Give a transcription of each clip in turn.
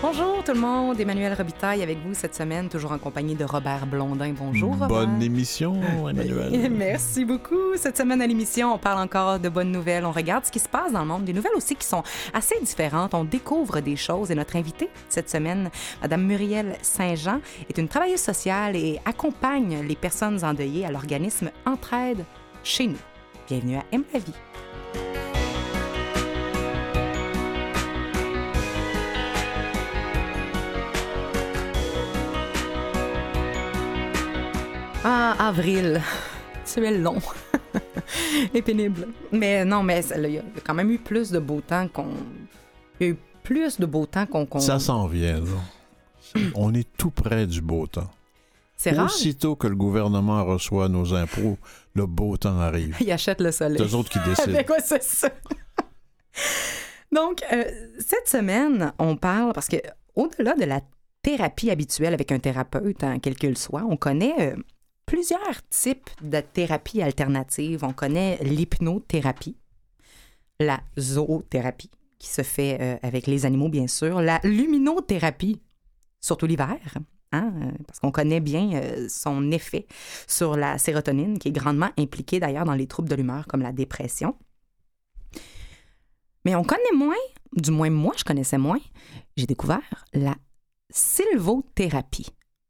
Bonjour tout le monde, Emmanuel Robitaille avec vous cette semaine, toujours en compagnie de Robert Blondin. Bonjour Robert. Bonne émission, Emmanuel. Merci beaucoup. Cette semaine à l'émission, on parle encore de bonnes nouvelles. On regarde ce qui se passe dans le monde, des nouvelles aussi qui sont assez différentes. On découvre des choses et notre invitée cette semaine, Mme Muriel Saint-Jean, est une travailleuse sociale et accompagne les personnes endeuillées à l'organisme Entraide chez nous. Bienvenue à Aime la vie. Ah, avril, c'est long et pénible. Mais non, mais il y a quand même eu plus de beau temps Il y a eu plus de beau temps qu'on... Ça s'en vient, là. On est tout près du beau temps. C'est rare. Aussitôt que le gouvernement reçoit nos impôts, le beau temps arrive. Il achète le soleil. C'est eux autres qui décident. Mais quoi, c'est ça? Donc, cette semaine, on parle, parce que au-delà de la thérapie habituelle avec un thérapeute, quel qu'il soit, on connaît... plusieurs types de thérapies alternatives. On connaît l'hypnothérapie, la zoothérapie, qui se fait avec les animaux, bien sûr, la luminothérapie, surtout l'hiver, parce qu'on connaît bien son effet sur la sérotonine, qui est grandement impliquée d'ailleurs dans les troubles de l'humeur, comme la dépression. Mais on connaît moins, du moins moi, je connaissais moins, j'ai découvert la sylvothérapie.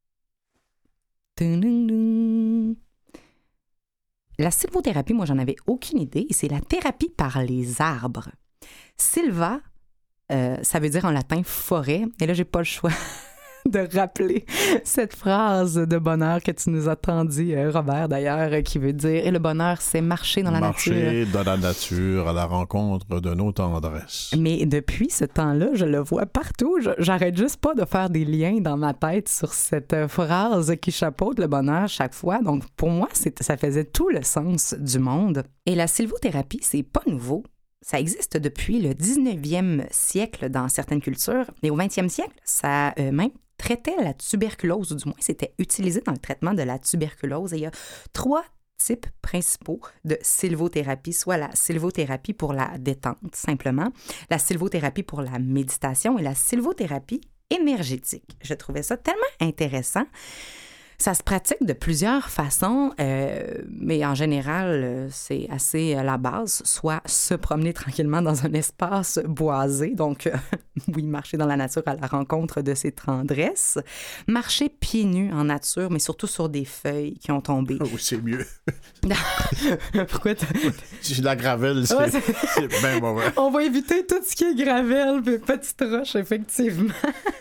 La sylvothérapie, moi, j'en avais aucune idée. C'est la thérapie par les arbres. Sylva, ça veut dire en latin forêt. Et là, j'ai pas le choix de rappeler cette phrase de bonheur que tu nous as tant dit, Robert, d'ailleurs, qui veut dire « Et le bonheur, c'est marcher dans la nature. » Marcher dans la nature à la rencontre de nos tendresses. Mais depuis ce temps-là, je le vois partout. J'arrête juste pas de faire des liens dans ma tête sur cette phrase qui chapeaute le bonheur chaque fois. Donc, pour moi, ça faisait tout le sens du monde. Et la sylvothérapie, c'est pas nouveau. Ça existe depuis le 19e siècle dans certaines cultures. Et au 20e siècle, ça même traitait la tuberculose, ou du moins, c'était utilisé dans le traitement de la tuberculose. Et il y a 3 types principaux de sylvothérapie, soit la sylvothérapie pour la détente, simplement, la sylvothérapie pour la méditation et la sylvothérapie énergétique. Je trouvais ça tellement intéressant. Ça se pratique de plusieurs façons, mais en général, c'est assez la base, soit se promener tranquillement dans un espace boisé, donc oui, marcher dans la nature à la rencontre de ses tendresses, marcher pieds nus en nature, mais surtout sur des feuilles qui ont tombé. Oh, c'est mieux. Pourquoi C'est la gravelle, c'est bien mauvais. On va éviter tout ce qui est gravelle, puis petite roche, effectivement.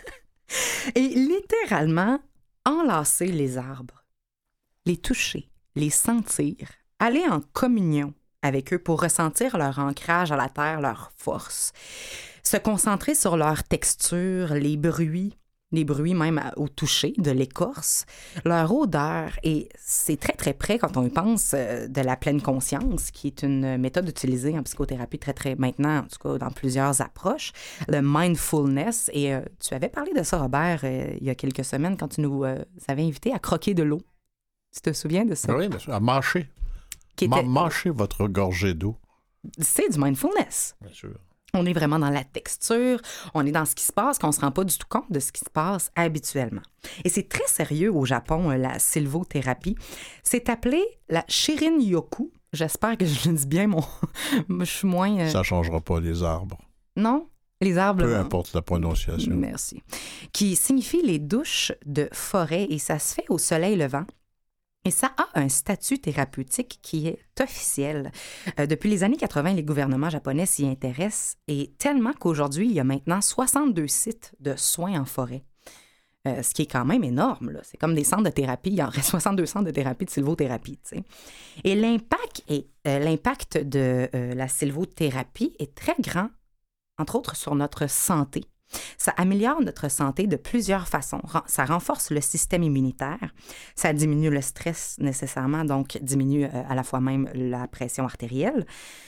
Et littéralement, enlacer les arbres, les toucher, les sentir, aller en communion avec eux pour ressentir leur ancrage à la terre, leur force, se concentrer sur leur texture, les bruits même au toucher de l'écorce, leur odeur, et c'est très, très près, quand on y pense, de la pleine conscience, qui est une méthode utilisée en psychothérapie très, très maintenant, en tout cas dans plusieurs approches, le mindfulness, et tu avais parlé de ça, Robert, il y a quelques semaines, quand tu nous avais invités à croquer de l'eau. Tu te souviens de ça? Oui, bien sûr, à mâcher. Mâcher votre gorgée d'eau. C'est du mindfulness. Bien sûr. On est vraiment dans la texture, on est dans ce qui se passe, qu'on ne se rend pas du tout compte de ce qui se passe habituellement. Et c'est très sérieux au Japon, la sylvothérapie. C'est appelé la Shirin-yoku. J'espère que je le dis bien, je suis moins... Ça ne changera pas les arbres. Non? Les arbres... Peu importe la prononciation. Merci. Qui signifie les douches de forêt, et ça se fait au soleil levant. Et ça a un statut thérapeutique qui est officiel. Depuis les années 80, les gouvernements japonais s'y intéressent, et tellement qu'aujourd'hui, il y a maintenant 62 sites de soins en forêt. Ce qui est quand même énorme, là. C'est comme des centres de thérapie. Il y en reste 62 centres de thérapie, de sylvothérapie, tu sais. Et l'impact de la sylvothérapie est très grand, entre autres sur notre santé. Ça améliore notre santé de plusieurs façons. Ça renforce le système immunitaire, ça diminue le stress nécessairement, donc diminue à la fois même la pression artérielle.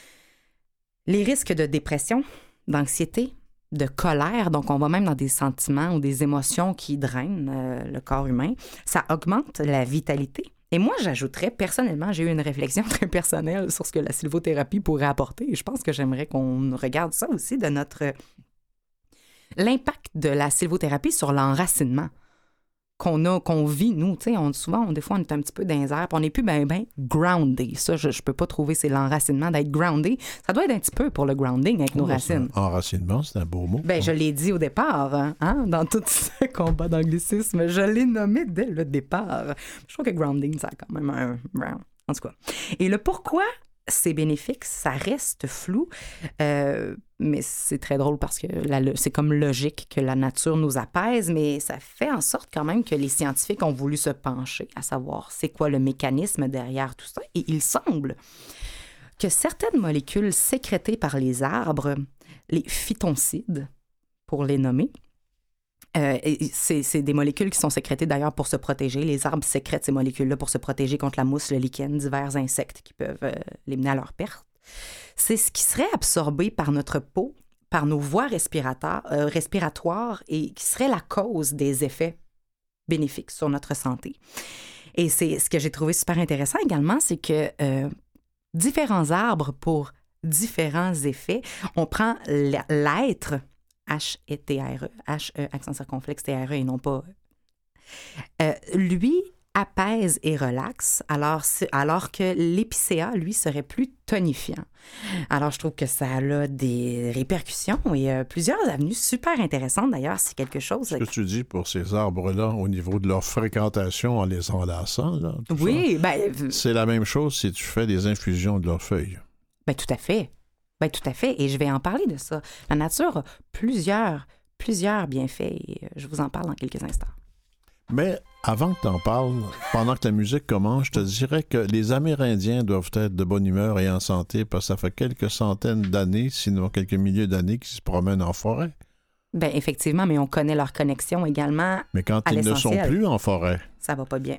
Les risques de dépression, d'anxiété, de colère, donc on va même dans des sentiments ou des émotions qui drainent le corps humain. Ça augmente la vitalité. Et moi, j'ajouterais, personnellement, j'ai eu une réflexion très personnelle sur ce que la sylvothérapie pourrait apporter. Et je pense que j'aimerais qu'on regarde ça aussi de l'impact de la sylvothérapie sur l'enracinement qu'on vit, nous. Des fois, on est un petit peu dans les airs, puis on n'est plus ben groundé. Ça, je peux pas trouver, c'est l'enracinement d'être groundé. Ça doit être un petit peu pour le grounding avec nos racines. Enracinement, c'est un beau mot. Je l'ai dit au départ, hein, dans tout ce combat d'anglicisme. Je l'ai nommé dès le départ. Je trouve que grounding, ça a quand même un... En tout cas. Et le pourquoi c'est bénéfique, ça reste flou, mais c'est très drôle parce que c'est comme logique que la nature nous apaise, mais ça fait en sorte quand même que les scientifiques ont voulu se pencher à savoir c'est quoi le mécanisme derrière tout ça. Et il semble que certaines molécules sécrétées par les arbres, les phytoncides, pour les nommer, c'est des molécules qui sont sécrétées d'ailleurs pour se protéger. Les arbres sécrètent ces molécules-là pour se protéger contre la mousse, le lichen, divers insectes qui peuvent les mener à leur perte. C'est ce qui serait absorbé par notre peau, par nos voies respiratoires et qui serait la cause des effets bénéfiques sur notre santé. Et c'est ce que j'ai trouvé super intéressant également, c'est que différents arbres pour différents effets, on prend l'hêtre, H-E-T-R-E, H-E, accent circonflexe, T-R-E et non pas... lui apaise et relaxe, alors que l'épicéa, lui, serait plus tonifiant. Alors, je trouve que ça a des répercussions et plusieurs avenues super intéressantes. D'ailleurs, c'est quelque chose... Ce que tu dis pour ces arbres-là, au niveau de leur fréquentation en les enlaçant, là, oui, c'est la même chose si tu fais des infusions de leurs feuilles. Tout à fait. Tout à fait. Et je vais en parler de ça. La nature a plusieurs bienfaits et je vous en parle dans quelques instants. Mais avant que tu en parles, pendant que la musique commence, je te dirais que les Amérindiens doivent être de bonne humeur et en santé parce que ça fait quelques centaines d'années, sinon quelques milliers d'années qu'ils se promènent en forêt. Effectivement, mais on connaît leur connexion également. Mais quand ils ne sont plus en forêt, ça va pas bien.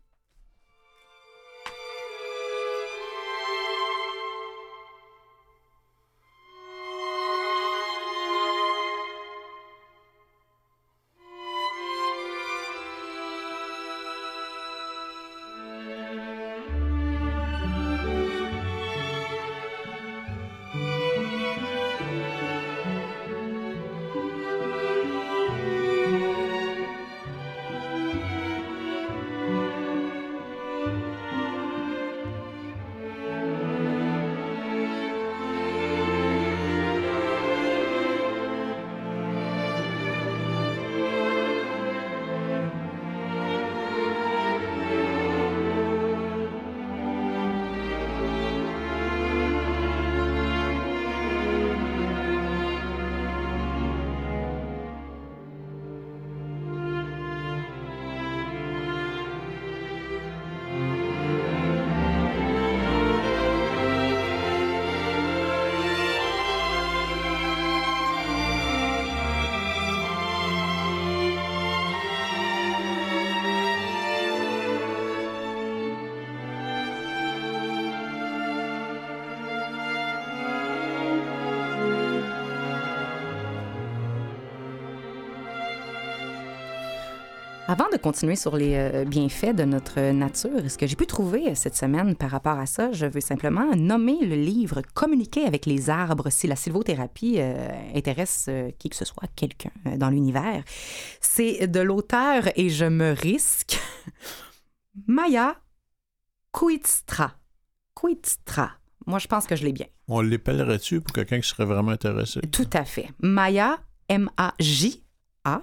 Avant de continuer sur les bienfaits de notre nature, ce que j'ai pu trouver cette semaine par rapport à ça, je veux simplement nommer le livre « Communiquer avec les arbres » si la sylvothérapie intéresse qui que ce soit, quelqu'un dans l'univers. C'est de l'auteur, et je me risque, Maya Couitstra. Moi, je pense que je l'ai bien. On l'épellerait-tu pour quelqu'un qui serait vraiment intéressé? Tout à fait. Maya, M-A-J-A,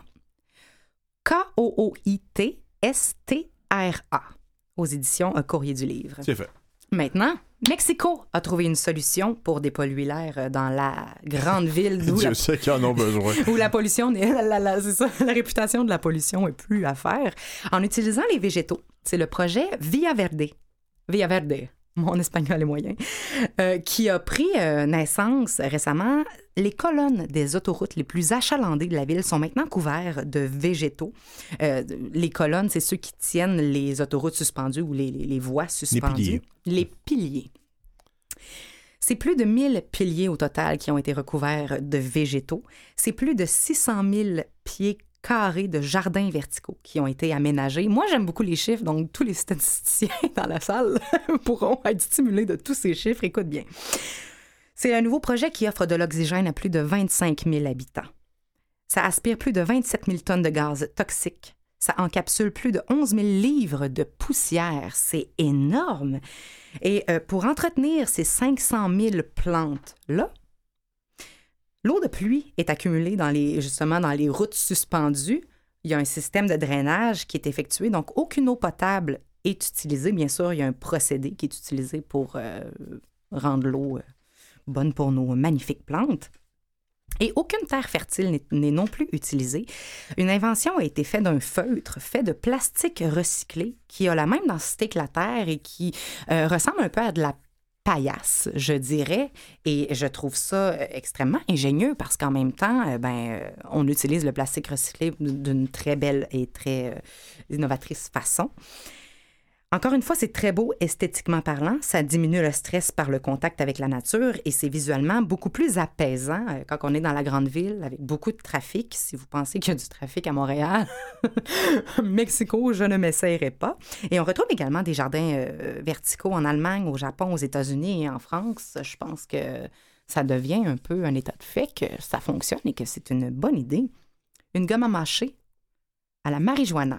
K-O-O-I-T-S-T-R-A, aux éditions Courrier du Livre. C'est fait. Maintenant, Mexico a trouvé une solution pour dépolluer l'air dans la grande ville d'où Dieu sait qu'ils en ont besoin. où la pollution, c'est ça, la réputation de la pollution est plus à faire, en utilisant les végétaux. C'est le projet Via Verde, mon espagnol est moyen, qui a pris naissance récemment. Les colonnes des autoroutes les plus achalandées de la ville sont maintenant couvertes de végétaux. Les colonnes, c'est ceux qui tiennent les autoroutes suspendues ou les voies suspendues. Les piliers. C'est plus de 1000 piliers au total qui ont été recouverts de végétaux. C'est plus de 600 000 pieds carrés de jardins verticaux qui ont été aménagés. Moi, j'aime beaucoup les chiffres, donc tous les statisticiens dans la salle pourront être stimulés de tous ces chiffres. Écoute bien. C'est un nouveau projet qui offre de l'oxygène à plus de 25 000 habitants. Ça aspire plus de 27 000 tonnes de gaz toxiques. Ça encapsule plus de 11 000 livres de poussière. C'est énorme. Et pour entretenir ces 500 000 plantes-là, l'eau de pluie est accumulée justement dans les routes suspendues. Il y a un système de drainage qui est effectué, donc aucune eau potable est utilisée. Bien sûr, il y a un procédé qui est utilisé pour rendre l'eau bonne pour nos magnifiques plantes. Et aucune terre fertile n'est non plus utilisée. Une invention a été faite d'un feutre fait de plastique recyclé qui a la même densité que la terre et qui ressemble un peu à de la paillasse, je dirais. Et je trouve ça extrêmement ingénieux parce qu'en même temps, on utilise le plastique recyclé d'une très belle et très innovatrice façon. Encore une fois, c'est très beau esthétiquement parlant. Ça diminue le stress par le contact avec la nature et c'est visuellement beaucoup plus apaisant quand on est dans la grande ville avec beaucoup de trafic. Si vous pensez qu'il y a du trafic à Montréal, Mexico, je ne m'essayerai pas. Et on retrouve également des jardins verticaux en Allemagne, au Japon, aux États-Unis et en France. Je pense que ça devient un peu un état de fait que ça fonctionne et que c'est une bonne idée. Une gomme à mâcher à la marijuana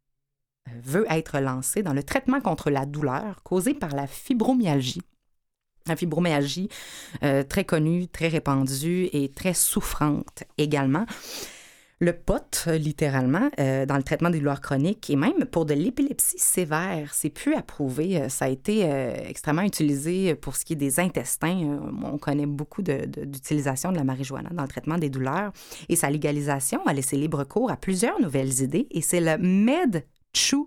veut être lancée dans le traitement contre la douleur causée par la fibromyalgie. La fibromyalgie, très connue, très répandue et très souffrante également. Le pot, littéralement, dans le traitement des douleurs chroniques et même pour de l'épilepsie sévère, c'est plus approuvé. Ça a été extrêmement utilisé pour ce qui est des intestins. On connaît beaucoup d'utilisation de la marijuana dans le traitement des douleurs. Et sa légalisation a laissé libre cours à plusieurs nouvelles idées. Et c'est le MedChew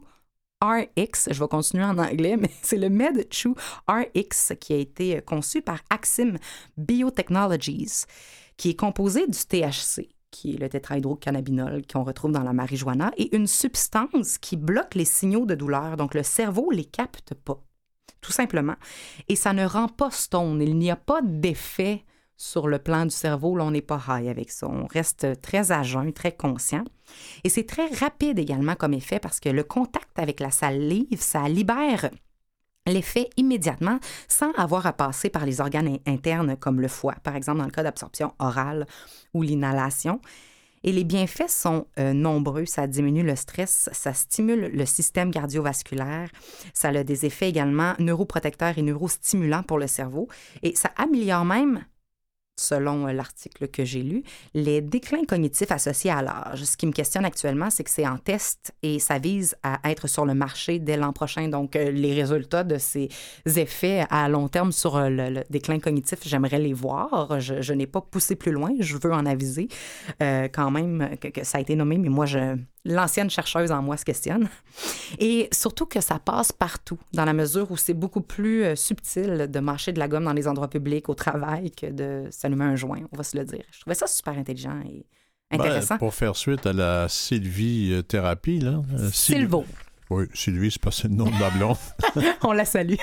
RX, je vais continuer en anglais, mais c'est le MedChew RX qui a été conçu par Axim Biotechnologies, qui est composé du THC, qui est le tétrahydrocannabinol qu'on retrouve dans la marijuana, et une substance qui bloque les signaux de douleur. Donc, le cerveau ne les capte pas, tout simplement. Et ça ne rend pas stone. Il n'y a pas d'effet sur le plan du cerveau. Là, on n'est pas high avec ça. On reste très à jeun, très conscient. Et c'est très rapide également comme effet parce que le contact avec la salive, ça libère l'effet immédiatement sans avoir à passer par les organes internes comme le foie, par exemple dans le cas d'absorption orale ou l'inhalation. Et les bienfaits sont nombreux. Ça diminue le stress, ça stimule le système cardiovasculaire, ça a des effets également neuroprotecteurs et neurostimulants pour le cerveau et ça améliore même, selon l'article que j'ai lu, les déclins cognitifs associés à l'âge. Ce qui me questionne actuellement, c'est que c'est en test et ça vise à être sur le marché dès l'an prochain. Donc, les résultats de ces effets à long terme sur le déclin cognitif, j'aimerais les voir. Je n'ai pas poussé plus loin. Je veux en aviser quand même que ça a été nommé, mais moi, l'ancienne chercheuse en moi se questionne. Et surtout que ça passe partout, dans la mesure où c'est beaucoup plus subtil de mâcher de la gomme dans les endroits publics, au travail, que de s'allumer un joint, on va se le dire. Je trouvais ça super intelligent et intéressant. Pour faire suite à la Sylvie-thérapie, là. Sylvo. Oui, Sylvie, c'est parce que c'est le nom de ma blonde. On la salue.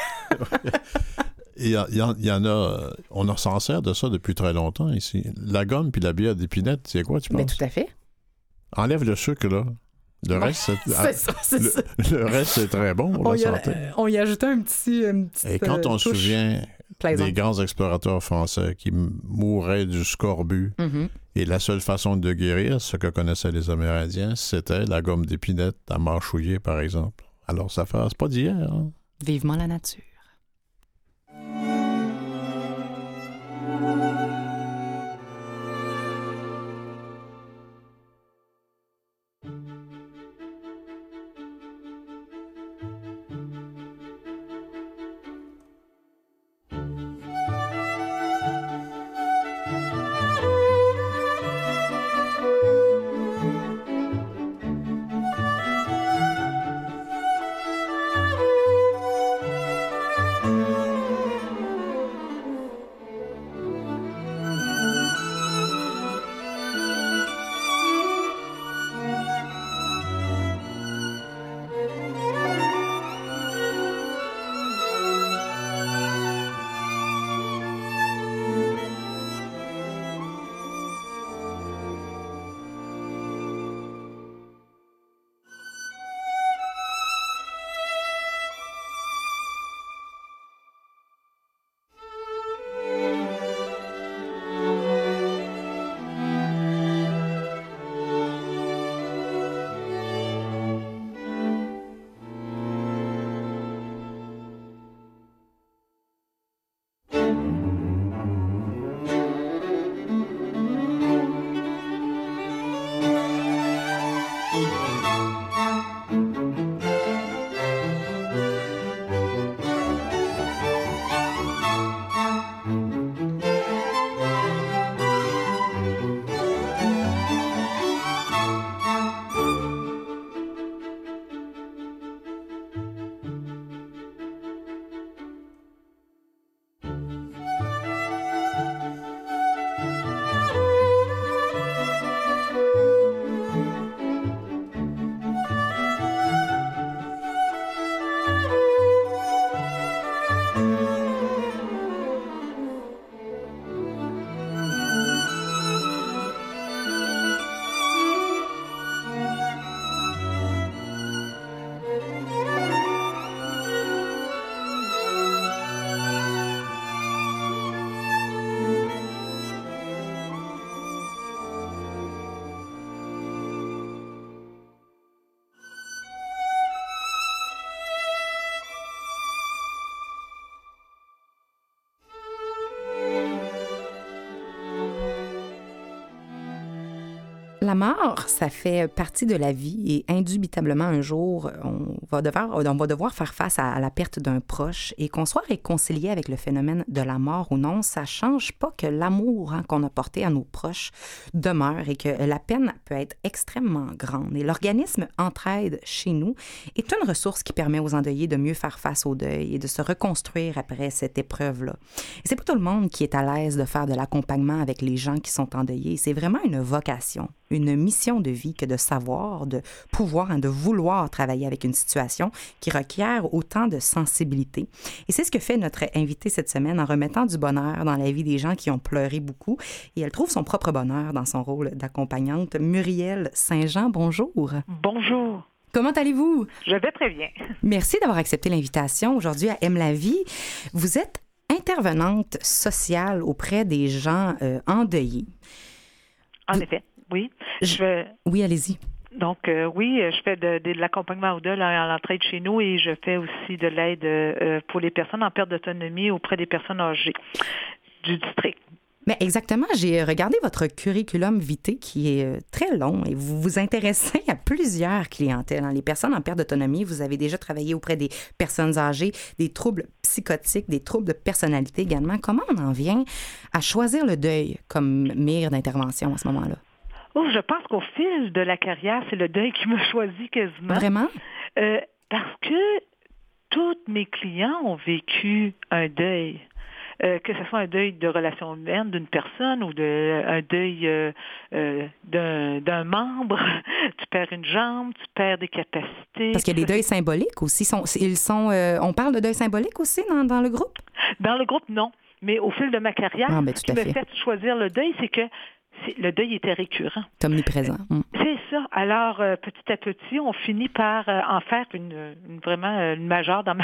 Il y en a, on s'en sert de ça depuis très longtemps ici. La gomme puis la bière d'épinette, c'est quoi, tu penses? Mais tout à fait. Enlève le sucre, là. Le reste, le reste, c'est très bon pour la santé. On y ajoutait un petit Et quand on se souvient des grands explorateurs français qui mouraient du scorbut, et la seule façon de guérir, ce que connaissaient les Amérindiens, c'était la gomme d'épinette à mâchouiller, par exemple. Alors, ça c'est pas d'hier. Hein? Vivement la nature. La mort, ça fait partie de la vie et indubitablement un jour, on va devoir faire face à la perte d'un proche et qu'on soit réconcilié avec le phénomène de la mort ou non, ça change pas que l'amour qu'on a porté à nos proches demeure et que la peine peut être extrêmement grande. Et l'organisme Entraide chez nous est une ressource qui permet aux endeuillés de mieux faire face au deuil et de se reconstruire après cette épreuve-là. Et c'est pas tout le monde qui est à l'aise de faire de l'accompagnement avec les gens qui sont endeuillés. C'est vraiment une vocation, une mission de vie que de savoir, de pouvoir, de vouloir travailler avec une situation qui requiert autant de sensibilité. Et c'est ce que fait notre invitée cette semaine en remettant du bonheur dans la vie des gens qui ont pleuré beaucoup. Et elle trouve son propre bonheur dans son rôle d'accompagnante. Muriel Saint-Jean, bonjour. Bonjour. Comment allez-vous? Je vais très bien. Merci d'avoir accepté l'invitation aujourd'hui à Aime la vie. Vous êtes intervenante sociale auprès des gens endeuillés. En effet, oui. Oui, allez-y. Donc, oui, je fais de l'accompagnement au deuil à l'entraide chez nous et je fais aussi de l'aide pour les personnes en perte d'autonomie auprès des personnes âgées du district. Mais exactement, j'ai regardé votre curriculum vitae qui est très long et vous vous intéressez à plusieurs clientèles. Les personnes en perte d'autonomie, vous avez déjà travaillé auprès des personnes âgées, des troubles psychotiques, des troubles de personnalité également. Comment on en vient à choisir le deuil comme mire d'intervention à ce moment-là? Oh, je pense qu'au fil de la carrière, c'est le deuil qui me choisit quasiment. Vraiment? Parce que tous mes clients ont vécu un deuil. Que ce soit un deuil de relation humaine d'une personne ou un deuil d'un membre, tu perds une jambe, tu perds des capacités. Parce qu'il y a des deuils symboliques aussi. On parle de deuil symbolique aussi dans le groupe? Dans le groupe, non. Mais au fil de ma carrière, ce qui m'a fait choisir le deuil, c'est que le deuil était récurrent. Omniprésent. C'est ça. Alors, petit à petit, on finit par en faire vraiment une majeure dans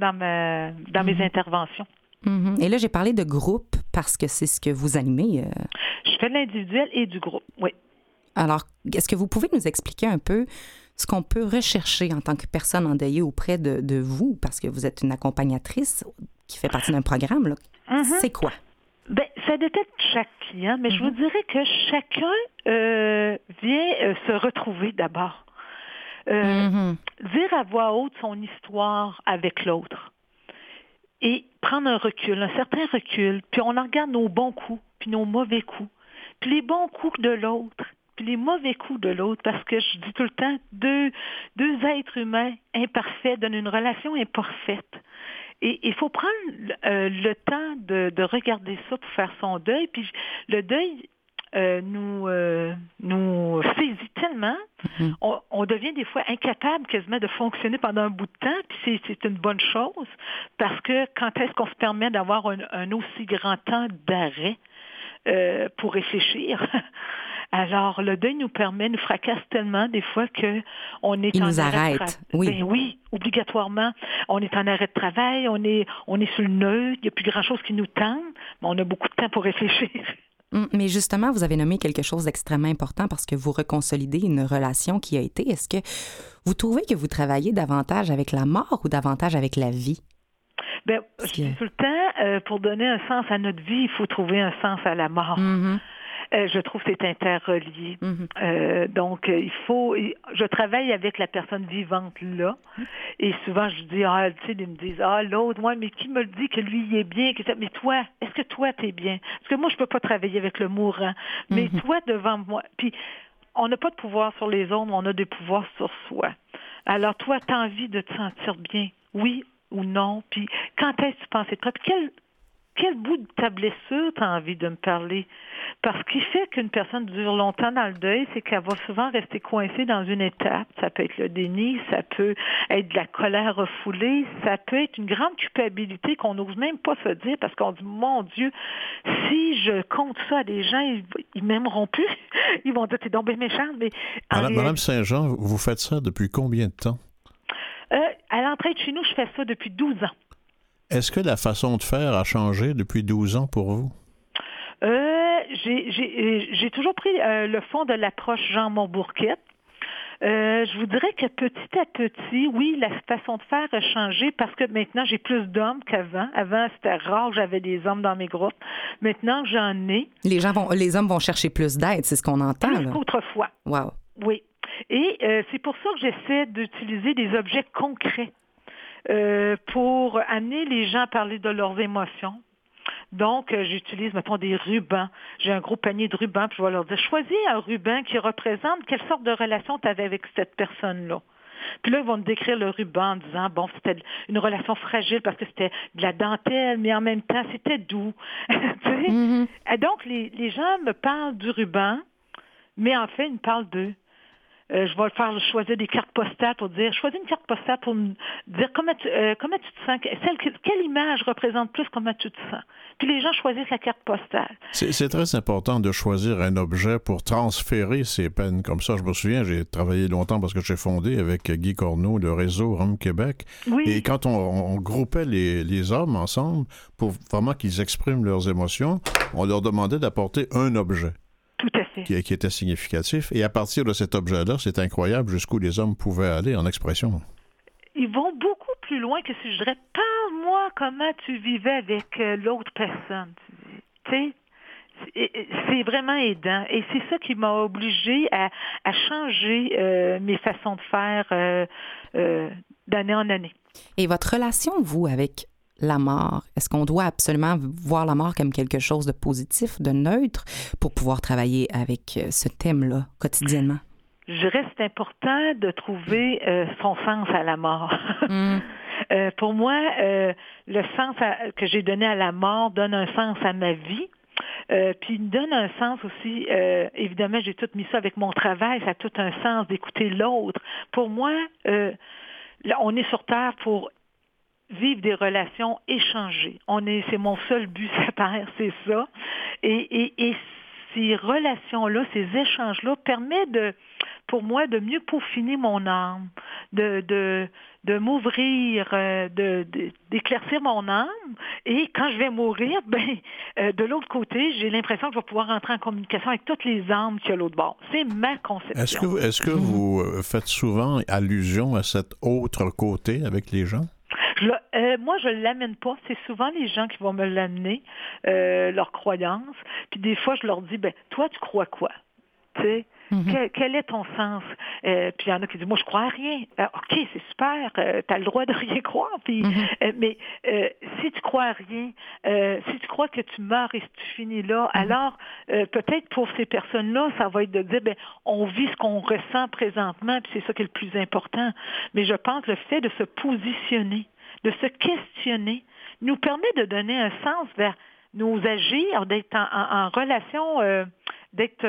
mes interventions. Mm-hmm. Et là, j'ai parlé de groupe parce que c'est ce que vous animez. Je fais de l'individuel et du groupe, oui. Alors, est-ce que vous pouvez nous expliquer un peu ce qu'on peut rechercher en tant que personne endeuillée auprès de vous, parce que vous êtes une accompagnatrice qui fait partie d'un programme, là. Mm-hmm. C'est quoi? Bien, ça dépend de chaque client, mais je vous dirais que chacun vient se retrouver d'abord. Dire à voix haute son histoire avec l'autre. Et prendre un recul, un certain recul, puis on en regarde nos bons coups, puis nos mauvais coups, puis les bons coups de l'autre, puis les mauvais coups de l'autre, parce que je dis tout le temps, deux êtres humains imparfaits donnent une relation imparfaite. Et il faut prendre le temps de regarder ça pour faire son deuil, puis le deuil nous saisit tellement, on devient des fois incapable quasiment de fonctionner pendant un bout de temps, puis c'est une bonne chose, parce que quand est-ce qu'on se permet d'avoir un aussi grand temps d'arrêt pour réfléchir? Alors, le deuil nous fracasse tellement des fois qu'on est en arrêt de travail. Oui. Ben oui, obligatoirement. On est en arrêt de travail, on est sur le neutre, il n'y a plus grand-chose qui nous tente, mais on a beaucoup de temps pour réfléchir. Mais justement, vous avez nommé quelque chose d'extrêmement important parce que vous reconsolidez une relation qui a été. Est-ce que vous trouvez que vous travaillez davantage avec la mort ou davantage avec la vie? Bien, je dis tout le temps, pour donner un sens à notre vie, il faut trouver un sens à la mort. Mm-hmm. Je trouve que c'est interrelié. Donc, je travaille avec la personne vivante là, et souvent je dis, ils me disent, l'autre, moi, mais qui me le dit que lui, il est bien, mais toi, est-ce que toi, t'es bien? Parce que moi, je peux pas travailler avec le mourant, mais toi, devant moi, puis on n'a pas de pouvoir sur les autres, mais on a des pouvoirs sur soi. Alors, toi, t'as envie de te sentir bien, oui ou non, puis quand est-ce que tu penses être prêt? Puis quel bout de ta blessure tu as envie de me parler? Parce qu'il fait qu'une personne dure longtemps dans le deuil, c'est qu'elle va souvent rester coincée dans une étape. Ça peut être le déni, ça peut être de la colère refoulée, ça peut être une grande culpabilité qu'on n'ose même pas se dire parce qu'on dit, mon Dieu, si je compte ça à des gens, ils m'aimeront plus. Ils vont dire, t'es donc bien méchante. Mais Madame Saint-Jean, vous faites ça depuis combien de temps? À l'entraide chez nous, je fais ça depuis 12 ans. Est-ce que la façon de faire a changé depuis 12 ans pour vous? J'ai toujours pris le fond de l'approche Jean Montbourquette. Je vous dirais que petit à petit, oui, la façon de faire a changé parce que maintenant, j'ai plus d'hommes qu'avant. Avant, c'était rare que j'avais des hommes dans mes groupes. Maintenant, j'en ai. Les hommes vont chercher plus d'aide, c'est ce qu'on entend. Plus qu'autrefois. Wow. Oui. Et c'est pour ça que j'essaie d'utiliser des objets concrets pour amener les gens à parler de leurs émotions. Donc, j'utilise, mettons, des rubans. J'ai un gros panier de rubans, puis je vais leur dire, choisis un ruban qui représente quelle sorte de relation tu avais avec cette personne-là. Puis là, ils vont me décrire le ruban en disant, bon, c'était une relation fragile parce que c'était de la dentelle, mais en même temps, c'était doux. Tu sais? Mm-hmm. Et donc, les gens me parlent du ruban, mais en fait, ils me parlent d'eux. Je vais faire choisir des cartes postales pour dire, choisis une carte postale pour me dire comment tu te sens, quelle image représente plus comment tu te sens. Puis les gens choisissent la carte postale. C'est très important de choisir un objet pour transférer ces peines comme ça. Je me souviens, j'ai travaillé longtemps parce que j'ai fondé avec Guy Corneau le réseau Rome Québec. Oui. Et quand on groupait les hommes ensemble pour vraiment qu'ils expriment leurs émotions, on leur demandait d'apporter un objet. Tout à fait. Qui était significatif. Et à partir de cet objet-là, c'est incroyable jusqu'où les hommes pouvaient aller en expression. Ils vont beaucoup plus loin que si je dirais, parle-moi comment tu vivais avec l'autre personne. Tu sais, c'est vraiment aidant. Et c'est ça qui m'a obligée à changer mes façons de faire d'année en année. Et votre relation, vous, avec la mort, est-ce qu'on doit absolument voir la mort comme quelque chose de positif, de neutre, pour pouvoir travailler avec ce thème-là quotidiennement? Je dirais que c'est important de trouver son sens à la mort. Pour moi, le sens que j'ai donné à la mort donne un sens à ma vie. Puis il me donne un sens aussi, évidemment, j'ai tout mis ça avec mon travail, ça a tout un sens d'écouter l'autre. Pour moi, là, on est sur Terre pour vivre des relations échangées. C'est mon seul but sur Terre, c'est ça. Et ces relations-là, ces échanges-là permettent pour moi de mieux peaufiner mon âme, de m'ouvrir, d'éclaircir mon âme. Et quand je vais mourir, de l'autre côté, j'ai l'impression que je vais pouvoir entrer en communication avec toutes les âmes qu'il y a à l'autre bord. C'est ma conception. Est-ce que vous faites souvent allusion à cet autre côté avec les gens? Moi, je ne l'amène pas. C'est souvent les gens qui vont me l'amener, leurs croyances. Puis des fois, je leur dis, toi, tu crois quoi? Tu sais? Quel est ton sens? Puis il y en a qui disent, moi, je crois à rien. OK, c'est super, tu as le droit de rien croire. Puis, mais si tu crois à rien, si tu crois que tu meurs et que tu finis là, alors peut-être pour ces personnes-là, ça va être de dire, on vit ce qu'on ressent présentement, puis c'est ça qui est le plus important. Mais je pense que le fait de se positionner, de se questionner, nous permet de donner un sens vers nos agirs, d'être en relation... d'être,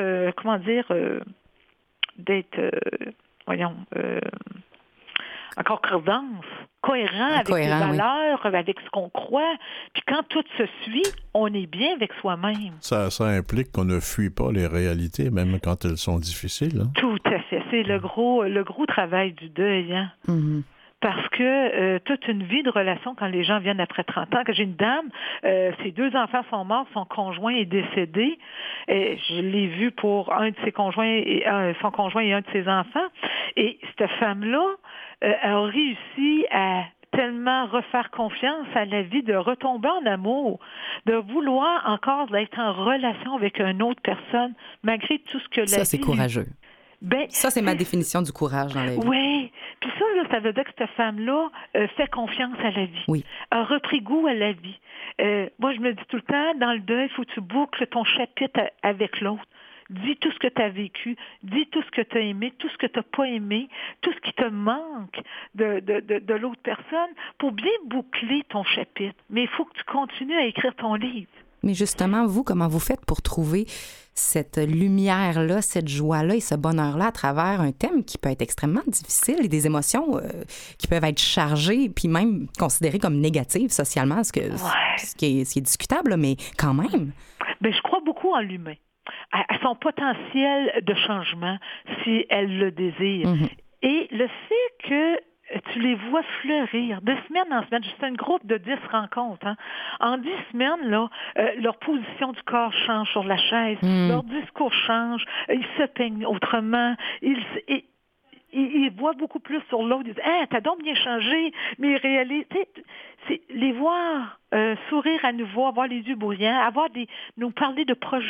en concordance, cohérent avec les valeurs, oui, avec ce qu'on croit. Puis quand tout se suit, on est bien avec soi-même. Ça implique qu'on ne fuit pas les réalités, même quand elles sont difficiles. Hein? Tout à fait. C'est le gros travail du deuil. Hein? Mm-hmm. Parce que toute une vie de relation, quand les gens viennent après 30 ans, que j'ai une dame, ses 2 enfants sont morts, son conjoint est décédé. Et je l'ai vu pour un de ses conjoints, son conjoint et un de ses enfants. Et cette femme-là a réussi à tellement refaire confiance à la vie, de retomber en amour, de vouloir encore être en relation avec une autre personne, malgré tout ce que la vie... Ça, c'est courageux. Ça, c'est ma définition du courage dans la vie. Oui. Puis ça, là, ça veut dire que cette femme-là fait confiance à la vie. Oui. A repris goût à la vie. Moi, je me dis tout le temps, dans le deuil, il faut que tu boucles ton chapitre avec l'autre. Dis tout ce que tu as vécu, dis tout ce que tu as aimé, tout ce que tu n'as pas aimé, tout ce qui te manque de l'autre personne pour bien boucler ton chapitre. Mais il faut que tu continues à écrire ton livre. Mais justement, vous, comment vous faites pour trouver cette lumière-là, cette joie-là et ce bonheur-là à travers un thème qui peut être extrêmement difficile et des émotions qui peuvent être chargées puis même considérées comme négatives socialement, ce qui est discutable, mais quand même. Je crois beaucoup en l'humain, à son potentiel de changement si elle le désire. Mm-hmm. Et le fait que tu les vois fleurir de semaine en semaine. C'est un groupe de 10 rencontres. Hein. En 10 semaines, là, leur position du corps change sur la chaise, leur discours change, ils se peignent autrement, ils voient beaucoup plus sur l'autre. Ils disent « t'as donc bien changé », mais ils réalisent, c'est les voir sourire à nouveau, avoir les yeux brillants, nous parler de projets.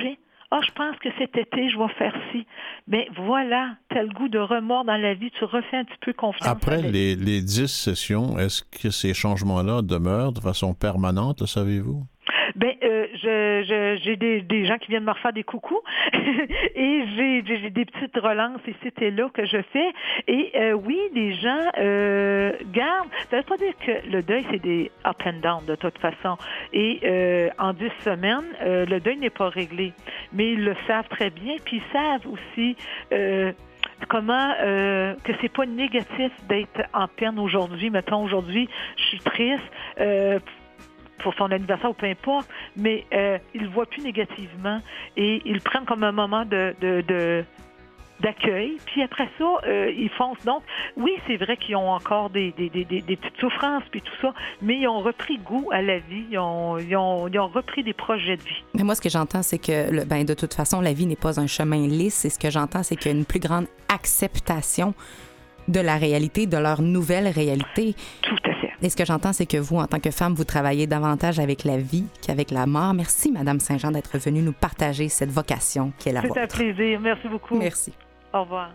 Ah, je pense que cet été, je vais faire ci. Mais voilà, tu as le goût de remords dans la vie, tu refais un petit peu confiance. Après les 10 sessions, est-ce que ces changements-là demeurent de façon permanente, le savez-vous? Ben, j'ai des gens qui viennent me refaire des coucous et j'ai des petites relances ici et là que je fais. Et oui, les gens gardent. Ça ne veut pas dire que le deuil, c'est des up and down de toute façon. Et en 10 semaines, le deuil n'est pas réglé. Mais ils le savent très bien, puis ils savent aussi comment que c'est pas négatif d'être en peine aujourd'hui. Mettons, aujourd'hui, je suis triste. Pour son anniversaire ou peu importe, mais ils le voient plus négativement et ils le prennent comme un moment d'accueil. Puis après ça, ils foncent. Donc, oui, c'est vrai qu'ils ont encore des petites souffrances puis tout ça, mais ils ont repris goût à la vie. Ils ont repris des projets de vie. Mais moi, ce que j'entends, c'est que de toute façon, la vie n'est pas un chemin lisse. Et ce que j'entends, c'est qu'il y a une plus grande acceptation de la réalité, de leur nouvelle réalité. Tout à fait. Et ce que j'entends, c'est que vous, en tant que femme, vous travaillez davantage avec la vie qu'avec la mort. Merci, Madame Saint-Jean, d'être venue nous partager cette vocation qui est la vôtre. C'est un plaisir. Merci beaucoup. Merci. Au revoir.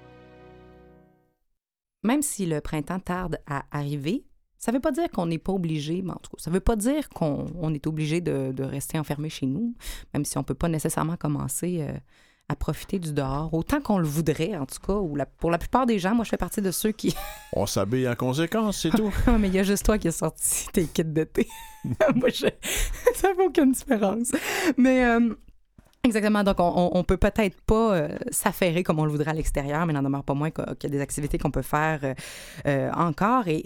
Même si le printemps tarde à arriver, ça ne veut pas dire qu'on n'est pas obligé, mais en tout cas, ça ne veut pas dire qu'on est obligé de rester enfermé chez nous, même si on ne peut pas nécessairement commencer à profiter du dehors, autant qu'on le voudrait, en tout cas, ou pour la plupart des gens. Moi, je fais partie de ceux qui... On s'habille en conséquence, c'est tout. Mais il y a juste toi qui as sorti tes kits d'été. Moi, ça fait aucune différence. Mais... Exactement. Donc, on peut peut-être pas s'affairer comme on le voudrait à l'extérieur, mais n'en demeure pas moins qu'il y a des activités qu'on peut faire encore. Et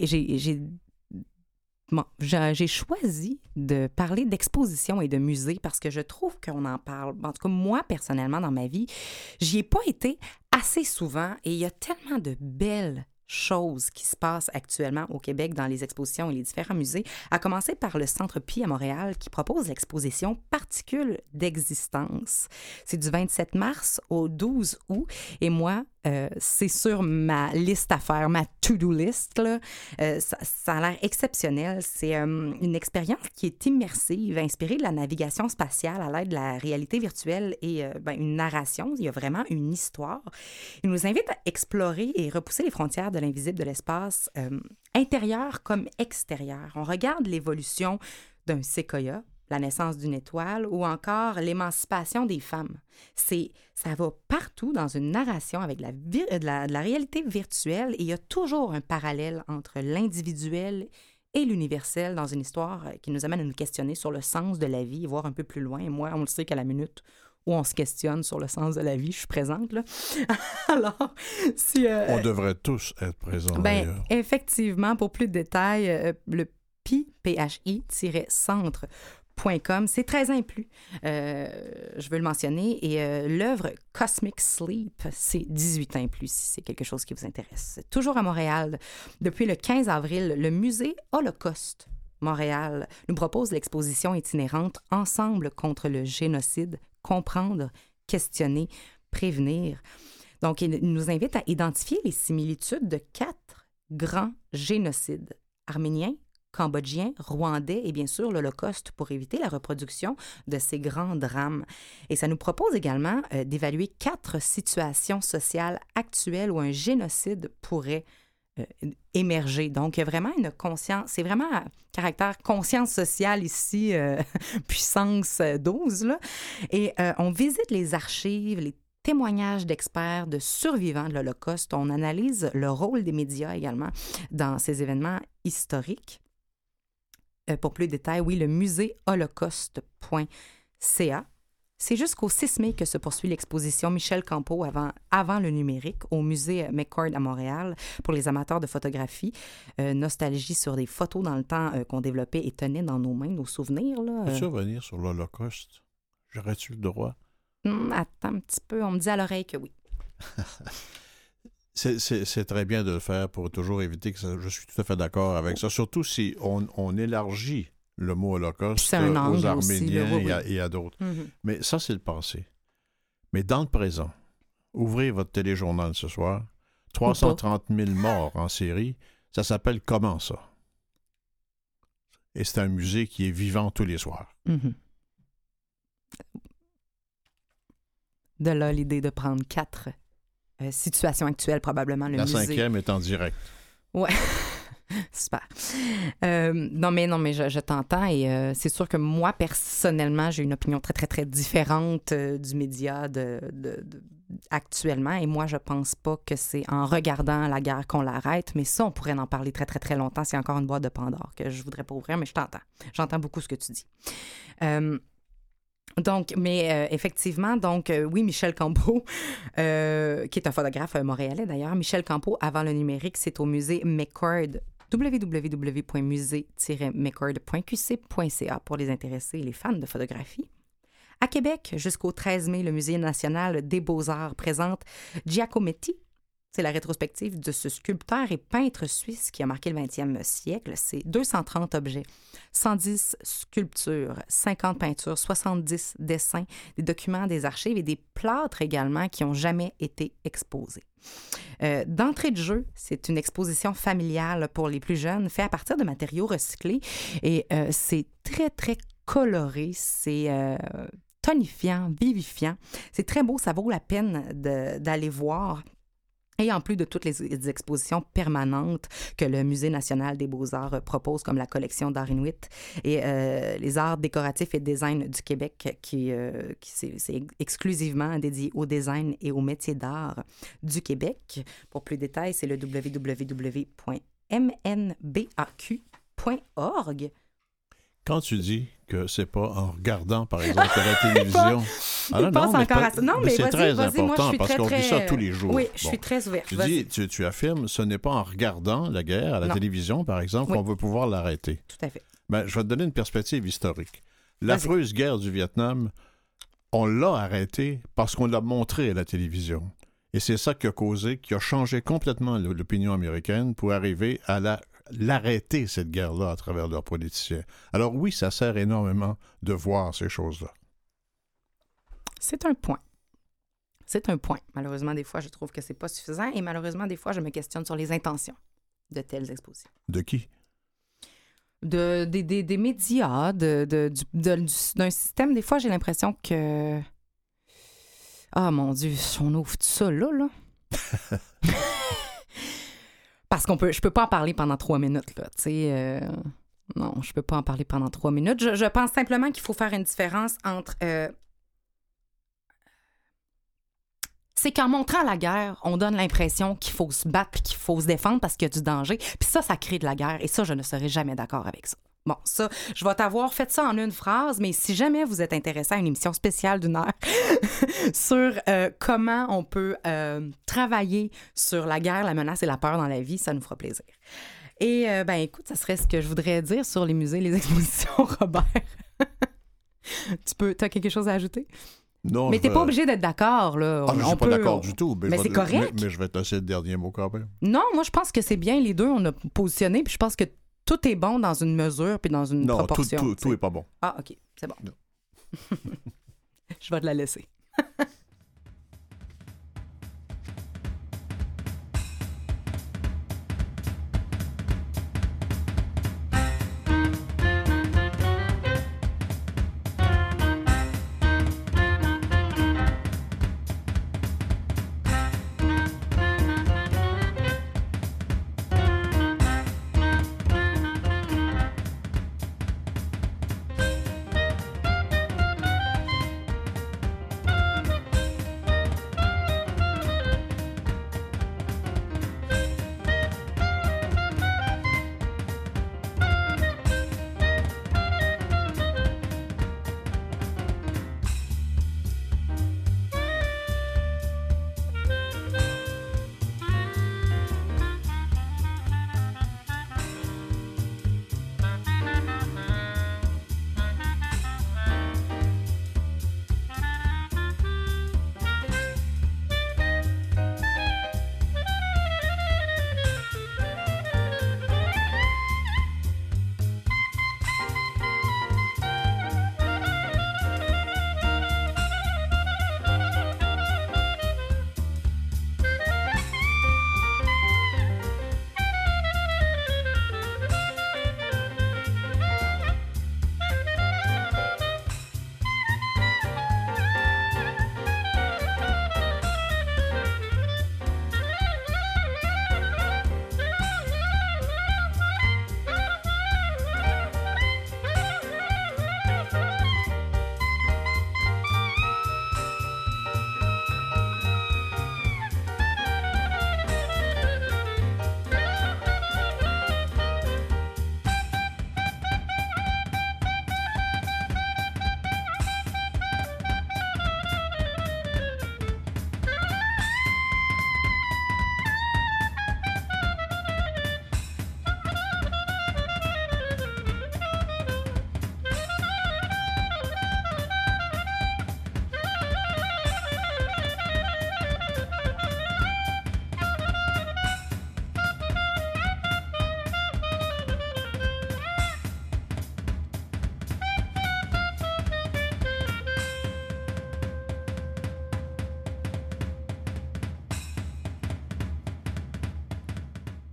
j'ai choisi de parler d'exposition et de musée parce que je trouve qu'on en parle. En tout cas, moi, personnellement, dans ma vie, j'y ai pas été assez souvent et il y a tellement de belles choses qui se passent actuellement au Québec dans les expositions et les différents musées, à commencer par le Centre Pi à Montréal qui propose l'exposition Particules d'existence. C'est du 27 mars au 12 août et moi, c'est sur ma liste à faire, ma to-do list. Là. Ça a l'air exceptionnel. C'est une expérience qui est immersive, inspirée de la navigation spatiale à l'aide de la réalité virtuelle et une narration. Il y a vraiment une histoire. Il nous invite à explorer et repousser les frontières de l'invisible de l'espace, intérieur comme extérieur. On regarde l'évolution d'un séquoia, la naissance d'une étoile ou encore l'émancipation des femmes. Ça va partout dans une narration avec de la réalité virtuelle et il y a toujours un parallèle entre l'individuel et l'universel dans une histoire qui nous amène à nous questionner sur le sens de la vie et voir un peu plus loin. Et moi, on le sait qu'à la minute où on se questionne sur le sens de la vie, je suis présente, là. Alors, si... on devrait tous être présents, d'ailleurs. Effectivement, pour plus de détails, le PI-centre.com, c'est 13 ans et plus, je veux le mentionner, et l'œuvre Cosmic Sleep, c'est 18 ans et plus, si c'est quelque chose qui vous intéresse. Toujours à Montréal, depuis le 15 avril, le musée Holocauste Montréal nous propose l'exposition itinérante Ensemble contre le génocide, comprendre, questionner, prévenir. Donc, il nous invite à identifier les similitudes de 4 grands génocides arméniens, cambodgiens, rwandais et bien sûr l'Holocauste pour éviter la reproduction de ces grands drames. Et ça nous propose également d'évaluer 4 situations sociales actuelles où un génocide pourrait émerger. Donc, il y a vraiment une conscience, c'est vraiment un caractère conscience sociale ici, puissance 12, là. Et on visite les archives, les témoignages d'experts, de survivants de l'Holocauste. On analyse le rôle des médias également dans ces événements historiques. Pour plus de détails, oui, le musée holocauste.ca. C'est jusqu'au 6 mai que se poursuit l'exposition Michel Campeau avant le numérique au musée McCord à Montréal pour les amateurs de photographie. Nostalgie sur des photos dans le temps qu'on développait et tenait dans nos mains, nos souvenirs. Peux-tu revenir sur l'Holocauste? J'aurais-tu le droit? Attends un petit peu, on me dit à l'oreille que oui. C'est très bien de le faire pour toujours éviter que ça. Je suis tout à fait d'accord avec ça. Surtout si on élargit le mot Holocauste aux Arméniens et à d'autres. Mm-hmm. Mais ça, c'est le passé. Mais dans le présent, ouvrez votre téléjournal ce soir. 330 000 morts en série. Ça s'appelle Comment ça? Et c'est un musée qui est vivant tous les soirs. Mm-hmm. De là, l'idée de prendre 4 situations actuelles, probablement. Le musée. 5e est en direct. Ouais. Super. Non, mais je t'entends et c'est sûr que moi, personnellement, j'ai une opinion très, très, très différente du média actuellement. Et moi, je pense pas que c'est en regardant la guerre qu'on l'arrête, mais ça, on pourrait en parler très, très, très longtemps. C'est encore une boîte de Pandore que je voudrais pas ouvrir, mais je t'entends. J'entends beaucoup ce que tu dis. Donc, mais effectivement, oui, Michel Campeau, qui est un photographe montréalais d'ailleurs. Michel Campeau, avant le numérique, c'est au musée McCord, www.musée-mccord.qc.ca pour les intéressés et les fans de photographie. À Québec, jusqu'au 13 mai, le Musée national des beaux-arts présente Giacometti. C'est la rétrospective de ce sculpteur et peintre suisse qui a marqué le 20e siècle. C'est 230 objets, 110 sculptures, 50 peintures, 70 dessins, des documents, des archives et des plâtres également qui n'ont jamais été exposés. D'entrée de jeu, c'est une exposition familiale pour les plus jeunes, faite à partir de matériaux recyclés et c'est très, très coloré, c'est tonifiant, vivifiant. C'est très beau, ça vaut la peine d'aller voir. Et en plus de toutes les expositions permanentes que le Musée national des beaux-arts propose, comme la collection d'art inuit et les arts décoratifs et design du Québec, qui c'est exclusivement dédié au design et aux métiers d'art du Québec. Pour plus de détails, c'est le www.mnbaq.org. Quand tu dis que c'est pas en regardant, par exemple, la télévision... C'est très important parce qu'on vit ça tous les jours. Oui, je suis très ouverte. Tu affirmes, ce n'est pas en regardant la guerre à la télévision, par exemple, qu'on veut pouvoir l'arrêter. Tout à fait. Ben, je vais te donner une perspective historique. L'affreuse guerre du Vietnam, on l'a arrêtée parce qu'on l'a montrée à la télévision. Et c'est ça qui a changé complètement l'opinion américaine pour arriver à l'arrêter, cette guerre-là, à travers leurs politiciens. Alors oui, ça sert énormément de voir ces choses-là. C'est un point. C'est un point. Malheureusement, des fois, je trouve que c'est pas suffisant et malheureusement, des fois, je me questionne sur les intentions de telles expositions. De qui? Des médias, d'un système. Des fois, j'ai l'impression que... Ah, mon Dieu, on ouvre tout ça là. Parce je peux pas en parler pendant 3 minutes, là, tu sais. Non, je peux pas en parler pendant 3 minutes. Je pense simplement qu'il faut faire une différence entre... c'est qu'en montrant la guerre, on donne l'impression qu'il faut se battre puis qu'il faut se défendre parce qu'il y a du danger. Puis ça crée de la guerre. Et ça, je ne serai jamais d'accord avec ça. Bon, ça, je vais t'avoir fait ça en une phrase, mais si jamais vous êtes intéressé à une émission spéciale d'1 heure sur comment on peut travailler sur la guerre, la menace et la peur dans la vie, ça nous fera plaisir. Et écoute, ça serait ce que je voudrais dire sur les musées, les expositions, Robert. T'as quelque chose à ajouter? Non, mais t'es pas obligé d'être d'accord, là. Je suis pas d'accord du tout. Mais c'est correct. Mais je vais te laisser le dernier mot quand même. Non, moi, je pense que c'est bien. Les deux, on a positionné, puis je pense que tout est bon dans une mesure puis dans une proportion. Non, tout est pas bon. Ah, OK. C'est bon. Je vais te la laisser.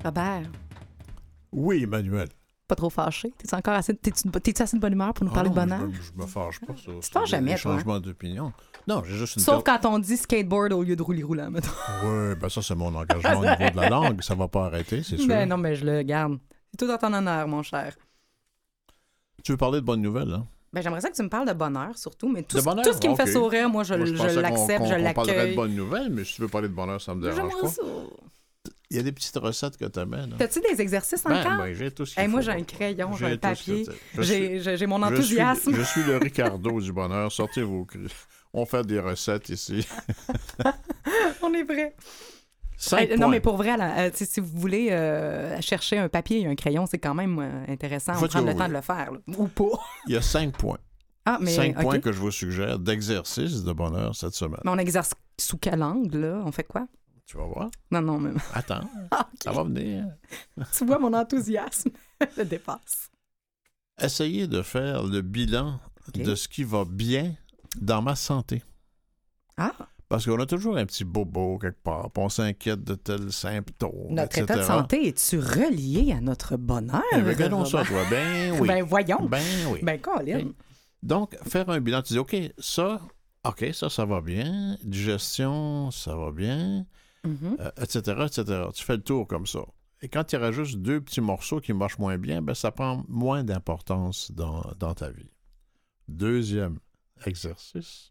Robert, Oui, Emmanuel. pas trop fâché? T'es-tu assez de bonne humeur pour nous parler de bonheur? Je me fâche pas sur Tu te fâches jamais, les toi, hein? changements d'opinion. Non, j'ai juste une... Sauf quand on dit skateboard au lieu de roulis-roulant, mettons. Oui, ben ça, c'est mon engagement au niveau de la langue. Ça va pas arrêter, c'est sûr. Ben non, mais je le garde. C'est tout dans ton honneur, mon cher. Tu veux parler de bonnes nouvelles, hein? Ben, j'aimerais ça que tu me parles de bonheur, surtout, mais tout bonheur? ce qui me fait OK. sourire, moi, je pensais l'accepte, je qu'on parlerait de l'accueille. bonnes nouvelles, mais si tu veux parler de bonheur, ça me dérange J'aimerais pas. ça. Il y a des petites recettes que tu amènes. T'as-tu des exercices encore? Ben, j'ai tout ce qu'il faut. Moi, j'ai un crayon, j'ai un tout ce papier, que- j'ai mon enthousiasme. Je suis le Ricardo du bonheur. Sortez vos cris. On fait des recettes ici. On est vrai. 5 non, points. mais pour vrai, si vous voulez chercher un papier et un crayon, c'est quand même intéressant. On prend le temps de le faire, là. Ou pas. Il y a 5 points. Ah, mais 5 points OK. que je vous suggère d'exercice de bonheur cette semaine. Mais on exerce sous quel angle, là? On fait quoi? Tu vas voir. Non, mais... Attends, Ah, OK. ça va venir. Tu vois, mon enthousiasme le dépasse. Essayez de faire le bilan de ce qui va bien dans ma santé. Ah! Parce qu'on a toujours un petit bobo quelque part, puis on s'inquiète de tels symptômes, Notre etc. état de santé, es-tu relié à notre bonheur? Eh bien, regardons ça, Robert? toi. Ben oui. Ben voyons. Ben oui. Ben Colin. Donc, faire un bilan, tu dis, OK, ça va bien. Digestion, ça va bien, Mhm. etc., etc. Tu fais le tour comme ça. Et quand il y aura juste 2 petits morceaux qui marchent moins bien, ben ça prend moins d'importance dans ta vie. Deuxième exercice.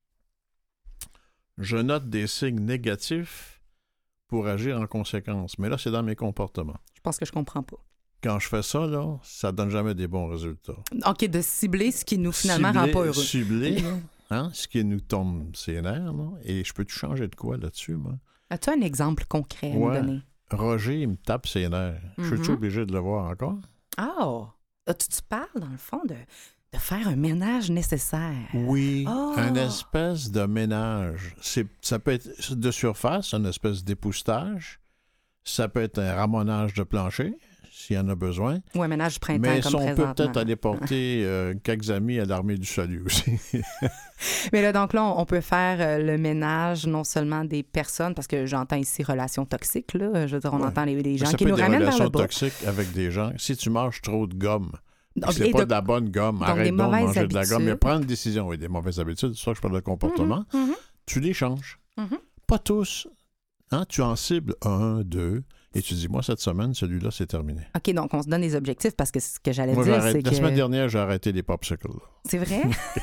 Je note des signes négatifs pour agir en conséquence. Mais là, c'est dans mes comportements. Je pense que je comprends pas. Quand je fais ça, là, ça donne jamais des bons résultats. OK, de cibler ce qui nous, finalement, rend pas heureux. Cibler, là, hein, ce qui nous tombe ses nerfs. Là, et je peux te changer de quoi là-dessus, moi? As-tu un exemple concret à nous Ouais. donner? Roger, il me tape ses nerfs. Je suis obligé de le voir encore? Ah! Tu parles, dans le fond, de faire un ménage nécessaire. Oui, Oh! un espèce de ménage. Ça peut être de surface, une espèce d'époussetage. Ça peut être un ramonage de plancher, s'il y en a besoin. Ou un ménage du printemps, Mais comme ça, on peut présentement. peut-être aller porter quelques amis à l'Armée du Salut aussi. Mais là, donc là, on peut faire le ménage non seulement des personnes, parce que j'entends ici relations toxiques, là. Je veux dire, on Ouais. entend les Mais gens ça qui peut nous être des ramènent vers le relations bas. toxiques avec des gens. Si tu manges trop de gomme, Donc, c'est et pas de la bonne gomme, donc arrête des donc de mauvaises manger de la gomme. Mais habitudes. prendre une décision, oui, des mauvaises habitudes, c'est ça que je parle de comportement. Mhm. Tu les changes. Mhm. Pas tous. Hein? Tu en cibles 1, 2, et tu dis, moi, cette semaine, celui-là, c'est terminé. OK, donc on se donne des objectifs parce que ce que j'allais Moi, dire, c'est la que... semaine dernière, j'ai arrêté les popsicles. C'est vrai?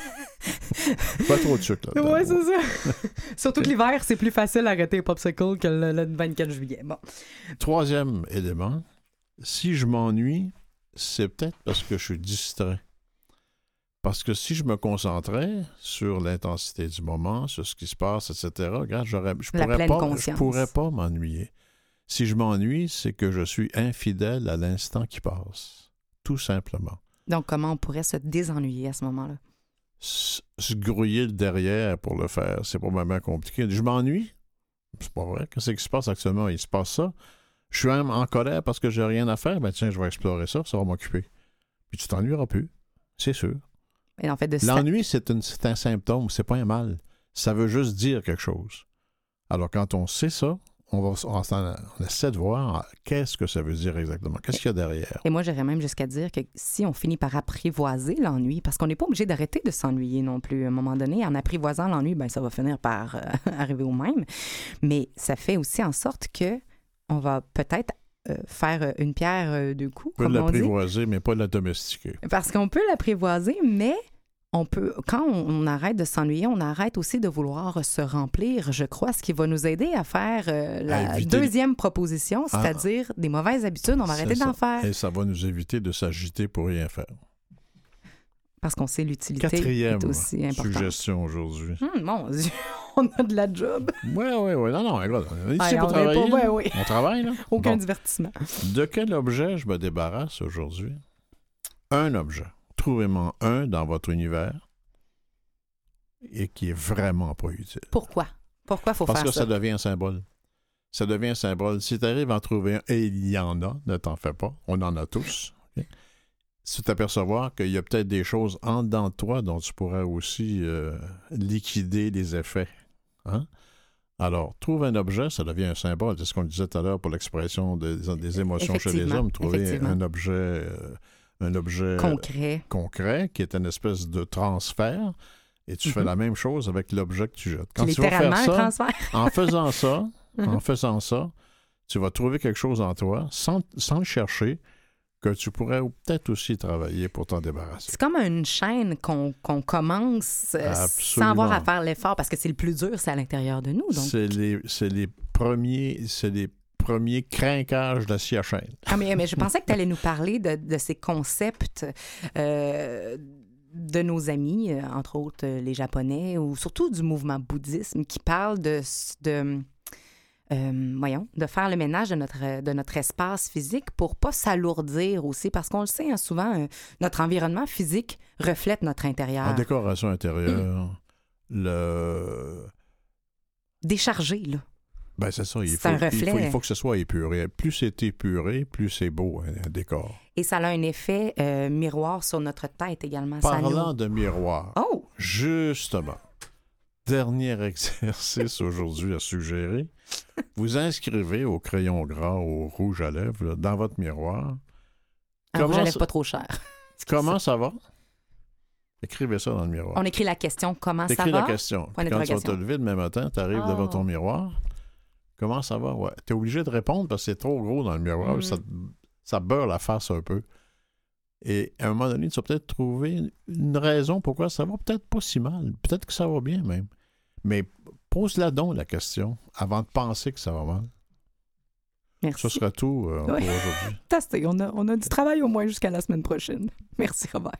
Pas trop de sucre, là. Ouais, c'est ça. Surtout que l'hiver, c'est plus facile d'arrêter les popsicles que le 24 juillet. Bon. Troisième élément, si je m'ennuie, c'est peut-être parce que je suis distrait. Parce que si je me concentrais sur l'intensité du moment, sur ce qui se passe, etc., regarde, je pourrais pas m'ennuyer. Si je m'ennuie, c'est que je suis infidèle à l'instant qui passe. Tout simplement. Donc, comment on pourrait se désennuyer à ce moment-là? Se grouiller le derrière pour le faire, c'est probablement compliqué. Je m'ennuie? C'est pas vrai. Qu'est-ce qui se passe actuellement? Il se passe ça. Je suis même en colère parce que j'ai rien à faire. Ben tiens, je vais explorer ça, ça va m'occuper. Puis tu t'ennuieras plus, c'est sûr. Et en fait, L'ennui, c'est un symptôme, c'est pas un mal. Ça veut juste dire quelque chose. Alors, quand on sait ça, on essaie de voir qu'est-ce que ça veut dire exactement, qu'est-ce qu'il y a derrière. Et moi, j'irais même jusqu'à dire que si on finit par apprivoiser l'ennui, parce qu'on n'est pas obligé d'arrêter de s'ennuyer non plus à un moment donné, en apprivoisant l'ennui, ben ça va finir par arriver au même. Mais ça fait aussi en sorte que on va peut-être faire une pierre deux coups, On peut comme on dit. l'apprivoiser, mais pas la domestiquer. Parce qu'on peut l'apprivoiser, mais on peut, quand on arrête de s'ennuyer, on arrête aussi de vouloir se remplir, je crois, ce qui va nous aider à faire la deuxième proposition, c'est-à-dire des mauvaises habitudes, on va arrêter d'en faire. Et ça va nous éviter de s'agiter pour rien faire. Parce qu'on sait l'utilité est aussi importante. Suggestion aujourd'hui. Mon Dieu, on a de la job. Oui. Non, regarde, on est ici pour travailler. On travaille, là. Aucun divertissement. De quel objet je me débarrasse aujourd'hui? Un objet. Trouvez-moi un dans votre univers et qui est vraiment pas utile. Pourquoi? Pourquoi il faut faire ça? Parce que ça devient un symbole. Ça devient un symbole. Si tu arrives à en trouver un, et il y en a, ne t'en fais pas, on en a tous. Okay? Si tu t'apercevoir qu'il y a peut-être des choses en dedans de toi dont tu pourrais aussi liquider les effets. Hein? Alors, trouve un objet, ça devient un symbole. C'est ce qu'on disait tout à l'heure pour l'expression des émotions chez les hommes. Trouver un objet concret qui est une espèce de transfert. Et tu fais la même chose avec l'objet que tu jettes. Quand tu vas faire ça, en faisant ça, tu vas trouver quelque chose en toi, sans le chercher, que tu pourrais peut-être aussi travailler pour t'en débarrasser. C'est comme une chaîne qu'on commence sans avoir à faire l'effort, parce que c'est le plus dur, c'est à l'intérieur de nous. Donc. C'est les premiers crinquages de la scie à chaîne. Ah, mais je pensais que tu allais nous parler de ces concepts de nos amis, entre autres les Japonais, ou surtout du mouvement bouddhisme, qui parle de faire le ménage de notre espace physique pour pas s'alourdir aussi, parce qu'on le sait, souvent, notre environnement physique reflète notre intérieur. En décoration intérieure, Déchargé, là. Ben c'est ça, c'est un reflet. Il faut que ce soit épuré. Plus c'est épuré, plus c'est beau, un décor. Et ça a un effet miroir sur notre tête également. Parlant de miroir, justement, dernier exercice aujourd'hui à suggérer, vous inscrivez au crayon gras, au rouge à lèvres, là, dans votre miroir. Un rouge à lèvres pas trop cher. Comment ça va? Écrivez ça dans le miroir. On écrit la question « Comment ça va? » T'écris la question. Quand tu vas te lever demain matin, tu arrives devant ton miroir. Comment ça va? Ouais. Tu es obligé de répondre parce que c'est trop gros dans le miroir. Ça beurre la face un peu. Et à un moment donné, tu vas peut-être trouver une raison pourquoi ça va peut-être pas si mal. Peut-être que ça va bien même. Mais pose-la donc la question avant de penser que ça va mal. Merci. Ce sera tout pour aujourd'hui. Fantastique. On a du travail au moins jusqu'à la semaine prochaine. Merci, Robert.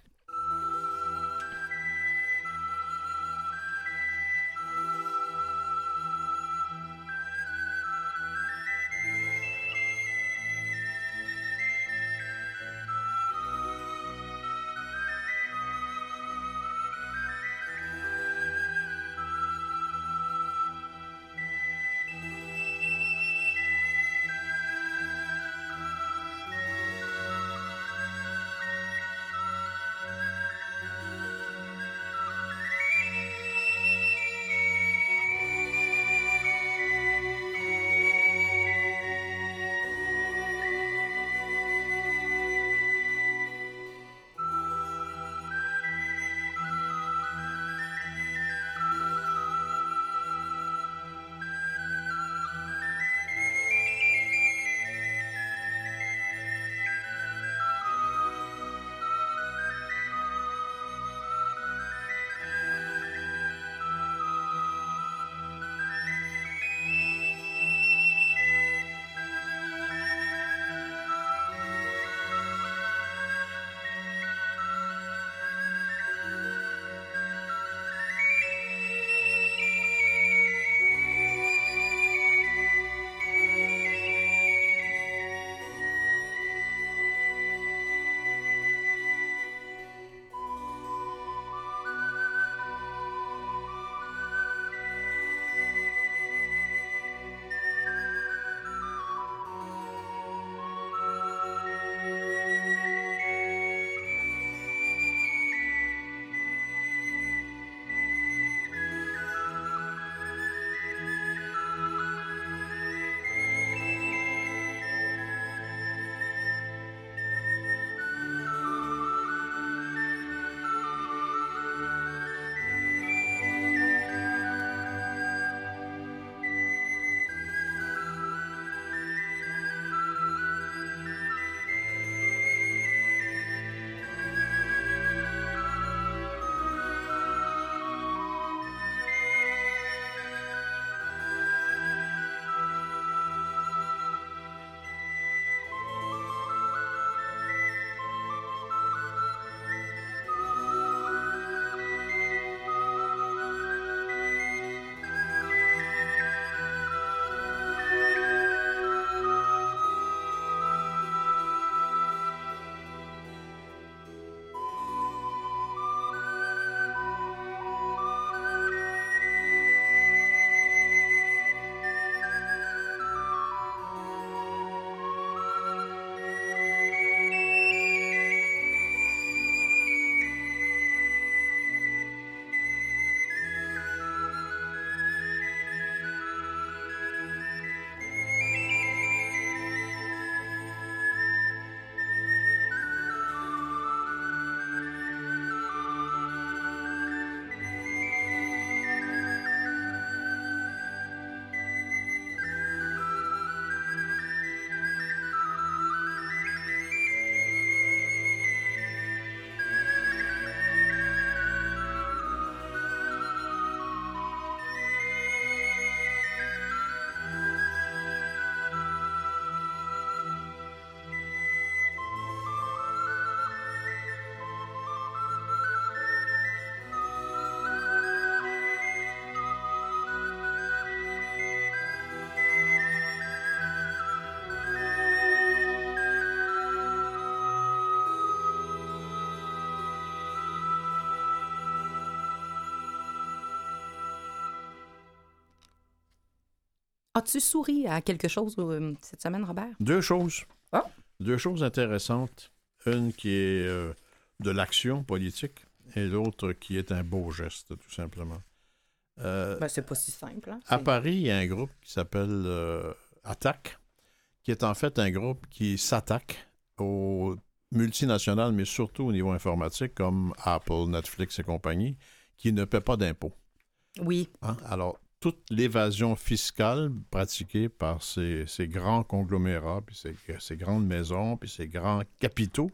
As-tu souri à quelque chose cette semaine, Robert? Deux choses. Oh. Deux choses intéressantes. Une qui est de l'action politique et l'autre qui est un beau geste, tout simplement. C'est pas si simple. Hein? À Paris, il y a un groupe qui s'appelle Attaque, qui est en fait un groupe qui s'attaque aux multinationales, mais surtout au niveau informatique, comme Apple, Netflix et compagnie, qui ne paient pas d'impôts. Oui. Hein? Alors, toute l'évasion fiscale pratiquée par ces grands conglomérats, puis ces grandes maisons, puis ces grands capitaux,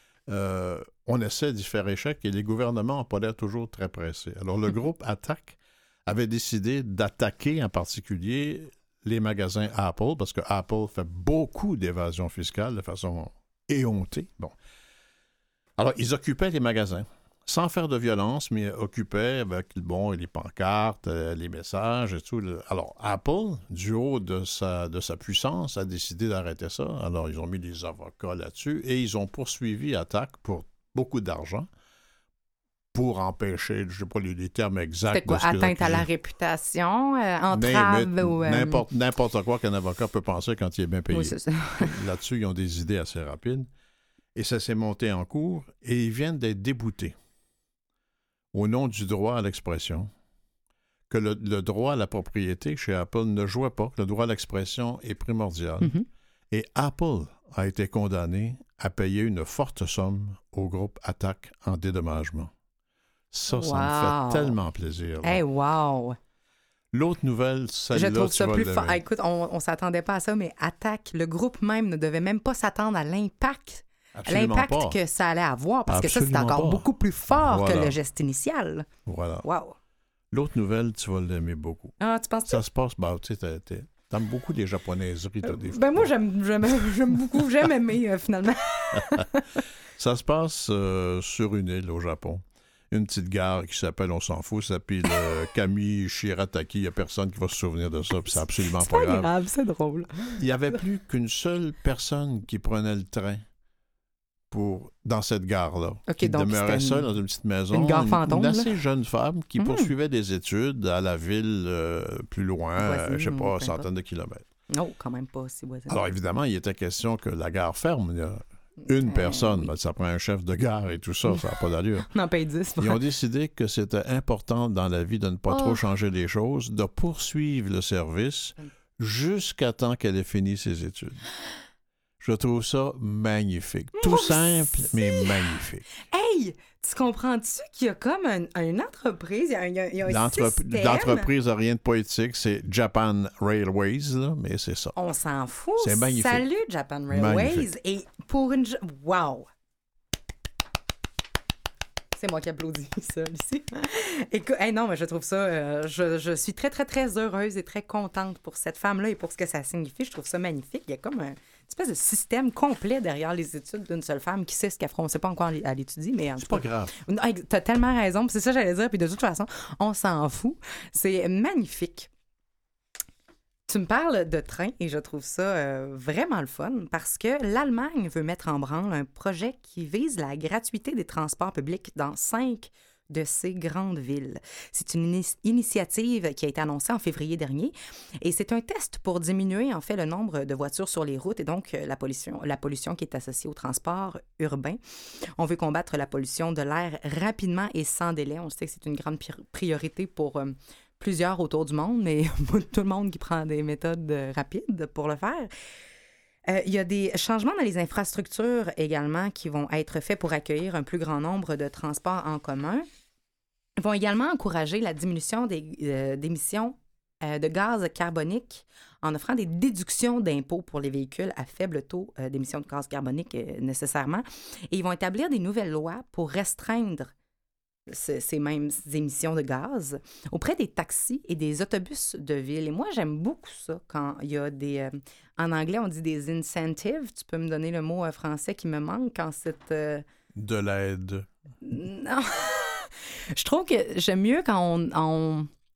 on essaie d'y faire échec et les gouvernements n'ont pas l'air toujours très pressés. Alors, le groupe Attaque avait décidé d'attaquer en particulier les magasins Apple, parce que Apple fait beaucoup d'évasion fiscale de façon éhontée. Bon. Alors, ils occupaient les magasins, sans faire de violence, mais occupaient avec les pancartes, les messages et tout. Alors, Apple, du haut de sa puissance, a décidé d'arrêter ça. Alors, ils ont mis des avocats là-dessus et ils ont poursuivi Attaque pour beaucoup d'argent pour empêcher, je ne sais pas les termes exacts. C'était quoi, atteinte à la réputation, entrave ou... N'importe quoi qu'un avocat peut penser quand il est bien payé. Oui, c'est ça. Là-dessus, ils ont des idées assez rapides. Et ça s'est monté en cours et ils viennent d'être déboutés au nom du droit à l'expression, que le droit à la propriété chez Apple ne jouait pas, que le droit à l'expression est primordial. Mm-hmm. Et Apple a été condamné à payer une forte somme au groupe Attaque en dédommagement. Ça me fait tellement plaisir. Hey, wow! L'autre nouvelle, celle-là, je trouve ça plus fort. Écoute, on s'attendait pas à ça, mais Attaque, le groupe même ne devait même pas s'attendre à l'impact que ça allait avoir, parce que ça, c'est encore beaucoup plus fort que le geste initial. Voilà. Wow! L'autre nouvelle, tu vas l'aimer beaucoup. Ah, tu penses que ça se passe, tu sais, t'aimes beaucoup les japonaiseries, toi, des fois. Moi, j'aime beaucoup, j'aime aimer, finalement. Ça se passe sur une île au Japon. Une petite gare qui s'appelle, on s'en fout, ça s'appelle Kami Shirataki. Il n'y a personne qui va se souvenir de ça, puis c'est absolument pas grave. C'est drôle. Il n'y avait plus qu'une seule personne qui prenait le train dans cette gare-là. Okay, qui demeurait seule dans une petite maison. Une gare fantôme. Une assez jeune femme qui poursuivait des études à la ville plus loin, je ne sais pas, centaines de kilomètres. Non, quand même pas si voisin. Alors évidemment, il était question que la gare ferme. Il y a une personne, ben, ça prend un chef de gare et tout ça, ça n'a pas d'allure. On en paye 10. Ils ont décidé que c'était important dans la vie de ne pas trop changer les choses, de poursuivre le service jusqu'à temps qu'elle ait fini ses études. Je trouve ça magnifique. Tout simple, mais magnifique. Hey! Tu comprends-tu qu'il y a comme une entreprise, il y a un système... L'entreprise n'a rien de poétique, c'est Japan Railways, là, mais c'est ça. On s'en fout. C'est magnifique. Salut, Japan Railways. Magnifique. Et pour une... Wow! C'est moi qui applaudis ça, ici. Écoute, non, mais je trouve ça... je suis très, très, très heureuse et très contente pour cette femme-là et pour ce que ça signifie. Je trouve ça magnifique. Il y a comme une espèce de système complet derrière les études d'une seule femme qui sait ce qu'elle fera. On ne sait pas encore à l'étudier, mais... C'est pas grave. T'as tellement raison. C'est ça que j'allais dire. Puis de toute façon, on s'en fout. C'est magnifique. Tu me parles de train et je trouve ça vraiment le fun parce que l'Allemagne veut mettre en branle un projet qui vise la gratuité des transports publics dans 5 de ces grandes villes. C'est une initiative qui a été annoncée en février dernier et c'est un test pour diminuer en fait le nombre de voitures sur les routes et donc la pollution qui est associée au transport urbain. On veut combattre la pollution de l'air rapidement et sans délai. On sait que c'est une grande priorité pour plusieurs autour du monde, mais pas tout le monde qui prend des méthodes rapides pour le faire. Il y a des changements dans les infrastructures également qui vont être faits pour accueillir un plus grand nombre de transports en commun. Ils vont également encourager la diminution d'émissions de gaz carbonique en offrant des déductions d'impôts pour les véhicules à faible taux d'émissions de gaz carbonique nécessairement. Et ils vont établir des nouvelles lois pour restreindre ces mêmes émissions de gaz auprès des taxis et des autobus de ville. Et moi, j'aime beaucoup ça quand il y a des... en anglais, on dit des incentives. Tu peux me donner le mot français qui me manque quand c'est... De l'aide. Non. Je trouve que j'aime mieux quand on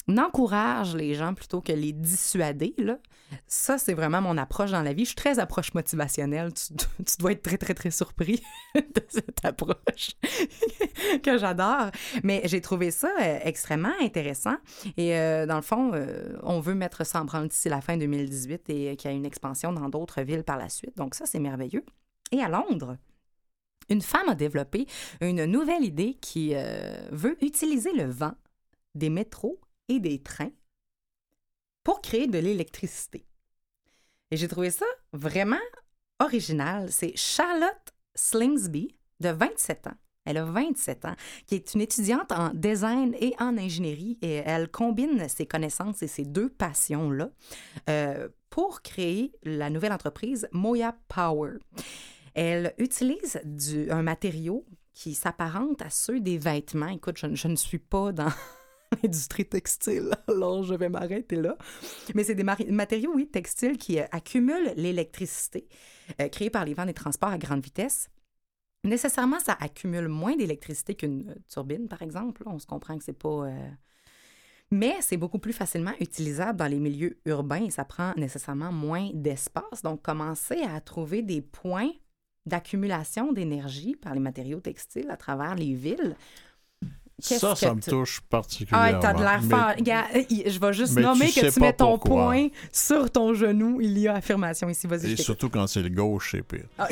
encourage les gens plutôt que les dissuader, là. Ça, c'est vraiment mon approche dans la vie. Je suis très approche motivationnelle. Tu dois être très, très, très surpris de cette approche que j'adore. Mais j'ai trouvé ça extrêmement intéressant. Et dans le fond, on veut mettre ça en branle d'ici la fin 2018 et qu'il y ait une expansion dans d'autres villes par la suite. Donc ça, c'est merveilleux. Et à Londres, une femme a développé une nouvelle idée qui veut utiliser le vent des métros et des trains pour créer de l'électricité. Et j'ai trouvé ça vraiment original. C'est Charlotte Slingsby, de 27 ans. Elle a 27 ans, qui est une étudiante en design et en ingénierie. Et elle combine ses connaissances et ses deux passions-là pour créer la nouvelle entreprise Moya Power. Elle utilise un matériau qui s'apparente à ceux des vêtements. Écoute, je ne suis pas dans l'industrie textile, alors je vais m'arrêter là. Mais c'est des matériaux, oui, textiles qui accumulent l'électricité créée par les vents des transports à grande vitesse. Nécessairement, ça accumule moins d'électricité qu'une turbine, par exemple. On se comprend que c'est pas... Mais c'est beaucoup plus facilement utilisable dans les milieux urbains et ça prend nécessairement moins d'espace. Donc, commencer à trouver des points d'accumulation d'énergie par les matériaux textiles à travers les villes. Ça me touche particulièrement. Ah, t'as de l'air fort. Je vais juste nommer que tu mets ton poing sur ton genou. Il y a affirmation ici. Vas-y. Et surtout quand c'est le gauche, c'est pire. Ah.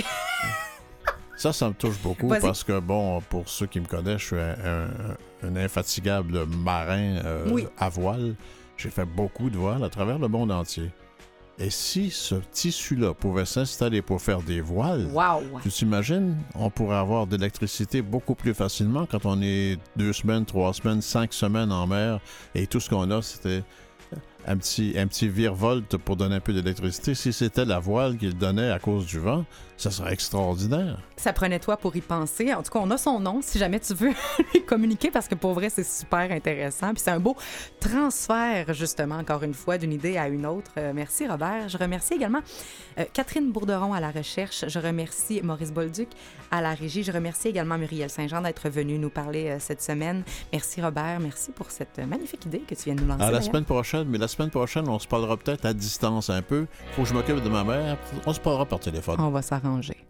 Ça me touche beaucoup parce que, bon, pour ceux qui me connaissent, je suis un infatigable marin à voile. J'ai fait beaucoup de voiles à travers le monde entier. Et si ce tissu-là pouvait s'installer pour faire des voiles, tu t'imagines, on pourrait avoir de l'électricité beaucoup plus facilement quand on est 2 semaines, 3 semaines, 5 semaines en mer et tout ce qu'on a, c'était un petit virevolte pour donner un peu d'électricité. Si c'était la voile qu'il donnait à cause du vent, ça serait extraordinaire. Ça prenait toi pour y penser. En tout cas, on a son nom si jamais tu veux lui communiquer parce que pour vrai, c'est super intéressant. Puis c'est un beau transfert, justement, encore une fois, d'une idée à une autre. Merci, Robert. Je remercie également Catherine Bourderon à la recherche. Je remercie Maurice Bolduc à la régie. Je remercie également Muriel Saint-Jean d'être venue nous parler cette semaine. Merci, Robert. Merci pour cette magnifique idée que tu viens de nous lancer. À la semaine prochaine, mais la semaine prochaine, on se parlera peut-être à distance un peu. Faut que je m'occupe de ma mère. On se parlera par téléphone. On va s'arranger.